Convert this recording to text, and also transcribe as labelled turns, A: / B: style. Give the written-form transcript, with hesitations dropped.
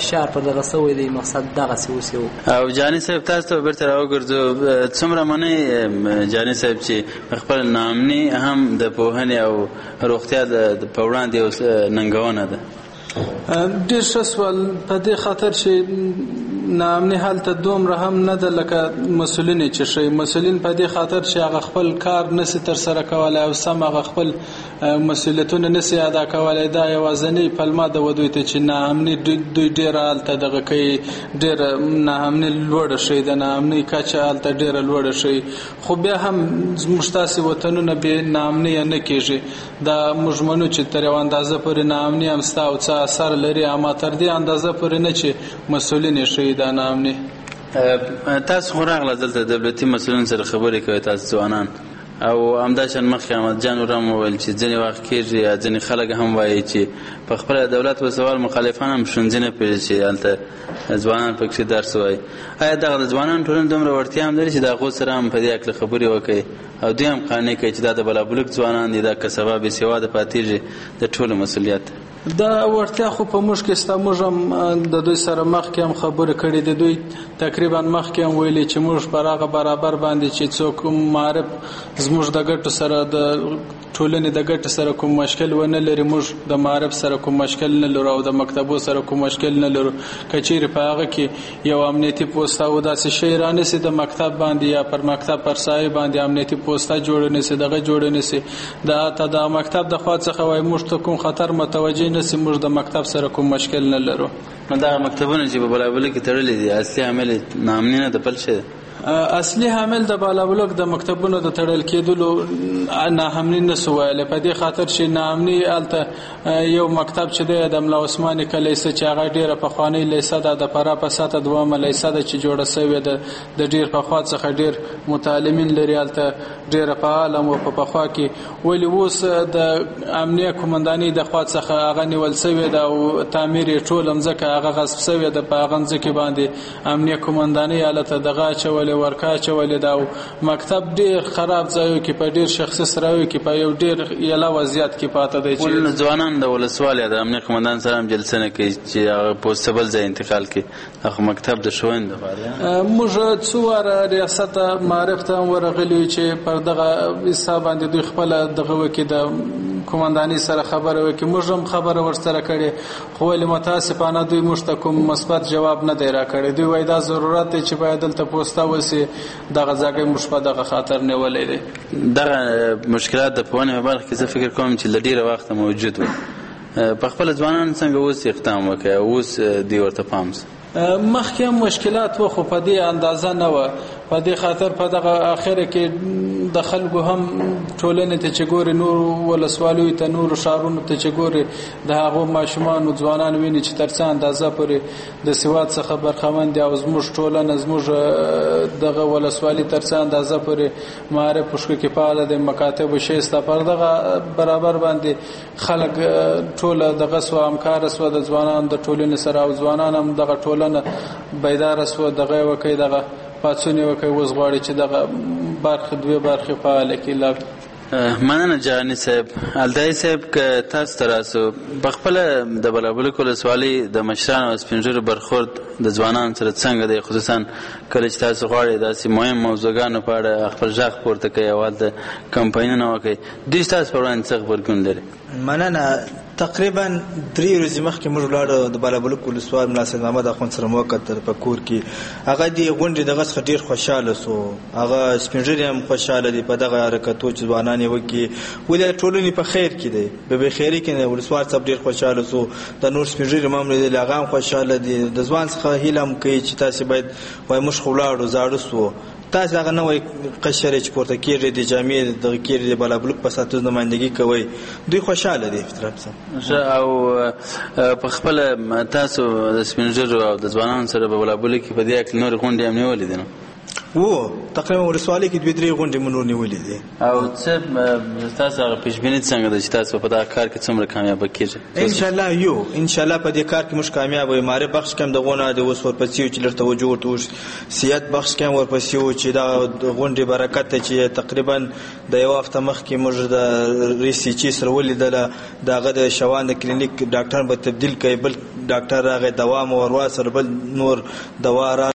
A: فشار پر دغه سوی دی مقصد دغسې اوس یو.
B: او جاني صاحب تاسو ته بیرته راوګرځو څومره منئ جاني صاحب چې خپل ناامني هم د پوهنې او روغتیا په وړاندې یو ننګونه ده؟
C: ډېر ښه سوال. په دې خاطر چې ناامني هلته دومره هم نه ده لکه مسؤلین چې ښیي. مسؤلین په دې خاطر چې هغه خپل کار نسي ترسره کولی او سم هغه خپل مسؤلیتونه نسي ادا کولی. دا یوازینۍ پلمه ده و دوی ته چې ناامني دوی ډېره هلته دغه کوي، ډېره ناامني لوړه ښیي، د ناامنۍ کچه هلته ډېره لوړه ښیي. خو بیا هم زموږ ستاسې وطنونه بې ناامنیه نه کېږي. دا موږ منو چې تر یو اندازه پورې ناامني هم ستا او څه اثر لري، اما تر دې اندازه پورې نه چې مسؤلین یې ښیي دا ناامني.
B: تاسو خو راغله دلته دولتي مسؤلین سره خبرې کوئ تاسو ځوانان، او همداشان مخکې احمد جان ورم وویل چې ځینې وخت کېږي یا ځینې خلک هم وایي چې په خپله دولت په سوال مخالفان هم ښوونځي نه پرېږدي چې هلته ځوانان پکښې درس وایي. آیا دغه د ځوانانو ټولنې دومره وړتیا هم لري چې د هغو سره هم په دې هکله خبرې وکړي او دوی هم قانع کوي چې دا د بلابلوک ځوانان دي، دا که سبا بېسواده پاتېږي د ټولو مسؤلیت؟
C: دا وړتیا خو په موږ کې شته. موږ هم د دوی سره مخکې هم خبرې کړې دي. دوی تقریبا مخکې هم ویلي چې موږ پر هغه برابر باندې چې څوک معرف زموږ د ګټو سره د ټولنې د ګټو سره کوم مشکل ونه لري، موږ د معرف سره کوم مشکل نه لرو او د مکتبو سره کوم مشکل نه لرو. که چیرې په هغه کې یو امنیتي پوسته او داسې شی رانیسي د مکتب باندې یا پر مکتب پر سایه باندې امنیتي پوسته جوړه نیسي، دغه جوړه نیسي، د مکتب د خوا څخه وایي موږ ته کوم خطر متوجه نسی، موږ د مکتب سره کوم مشکل نه لرو.
B: نو دا مکتبونه چې په بلابلوک کې تړلي دي اصلي عامل ناامني نه ده بل شی ده؟
C: اصلي عامل د بلابلوک د مکتبونو د تړل کېدلو ناامني نسو ویلی، په دې خاطر چې ناامني هلته یو مکتب چې دی د ملا عثمان کلیسه چې هغه ډېره پخوانۍ لیسه ده، د فراه په سطحه دویمه لیسه ده چې جوړه سوې ده، د ډېر پخوا څخه ډېر متعلمین لري، هلته ډېره فعاله و په پخوا کې. ولې اوس د امنیه قمندانۍ د خوا څخه هغه نیول سوې ده او تعمیر یې ټوله مځکه هغه غصب سوې ده. په هغه مځکې باندې امنیه قمندانۍ هلته دغه اچولې ورکه اچولې ده او مکتب ډېر خراب ځایو کې په ډېر شخصي سرایو کې په یو ډېر یله وضعیت کې پاته دی.
B: ولې ځوانان د ولسوال یا د امنیه قمندان سره هم جلسه نه کوي چې هغه پوسته بل ځای انتقال کړي؟ هغه مکتب د ښوونې دپاره
C: موږ څو واره ریاست معرف ته هم ورغلي چې پر دغه حساب باندې دوی خپله دغه وکړي، د قمندانۍ سره خبره وکړي. موږ هم خبره ورسره کړې، خو ولې متاسفانه دوی موږ ته کوم مثبت جواب نه دی راکړی. دوی وایي دا ضرورت دی چې باید دلته پوسته وسي، دغه ځای موږ په دغه خاطر نیولی دی.
B: دغه مشکلات د پوهنې په برخه کې زه فکر کوم چې له ډېره وخته موجود وو. په خپله ځوانان څنګه اوس اقدام وکړي او اوس دوی ورته پام شي؟
C: مخکې هم مشکلات و خو په دې اندازه نه وه. په دې خاطر په دغه اخره کې د خلکو هم ټولنې ته چې ګوري، نور ولسوالیو ته، نور ښارونو ته چې ګوري، د هغو ماشومانو ځوانان ویني چې تر څه اندازه پورې د سواد څخه برخمن دي او زموږ ټولنه زموږ دغه ولسوالي تر څه اندازه پورې معرف پښکو کې فعاله دی، مکاتب شی سته. پر دغه برابر باندې خلک ټوله دغه سوه همکاره سوه د ځوانانو د ټولنې سره او ځوانان هم دغه ټولنه بیداره سوه، دغه یې وکړي، دغه پاڅون یې وکړي. اوس غواړي چې دغه برخې دوې برخې فعاله کړي.
B: مننه جهاني صاحب. الداعي صاحب که تاسو ته راسو، په خپله د بلابلوک ولسوالۍ د مشرانو او سپین ږیرو برخورد د ځوانانو سره څنګه دی، خصوصا کله چې تاسو غواړئ داسې مهم موضوعګانو په اړه خپل غږ پورته کوئ او هلته کمپاینونه وکړئ، دوی ستاسو په وړاندې څه غبرګون لري؟
D: مننه. تقریبا 3 ورځې مخکې موږ ولاړو د بلابلوک ولسوال ملا سید محمد اخوند سره مو وکتل په کور کې. هغه د غونډې دغه څخه ډېر خوشحاله سو، هغه سپین ږیري هم خوشحاله دي په دغه حرکتو چې ځوانان یې وکړي. ولې ټولنې په خیر کې دی، په بخیري کې نه. ولسوال صاحب ډېر خوشحاله سو، د نور سپین ږیري هم لیدل، هغه هم خوشحاله دي. د ځوان څخه هیله هم کوي چې تاسې باید وایي موږ خو ولاړو زاړه سو، تاسو هغه نه وایي قشرې چې پورته کېږي د جامعې دغه کېږي د بلابلوک په ساتلو نمایندګي کوئ، دوی خوشحاله دي.
B: او په خپله تاسو د سپین ږیرو او د ځوانانو سره په بلابلوک کې په دې هکله نورې غونډې هم نیولې دي نو؟
D: تقریبا ولسوالۍ کې 2-3 غونډې مو نور نیولې دي.
B: او څه تاسو هغه پیشبیني څنګه ده چې تاسو په دا کار کې څومره کامیاب کیږئ؟
D: ان شاء الله په دې کار کې موږ کامیاب یو. ماره بخش کې هم د غونه د اوس ورپسې چې لږ توجه ورته وشي. سیاحت بخش کې هم ورپسې و چې دا غونډې برکت ته چې تقریبا د یو هفته مخکې موږ د ریسیچي سره ولیدله دغه د شوان د کلینیک ډاکټر به تبدیل کوي بل ډاکټر راغی دوا مو وروا سره بل نور دوا را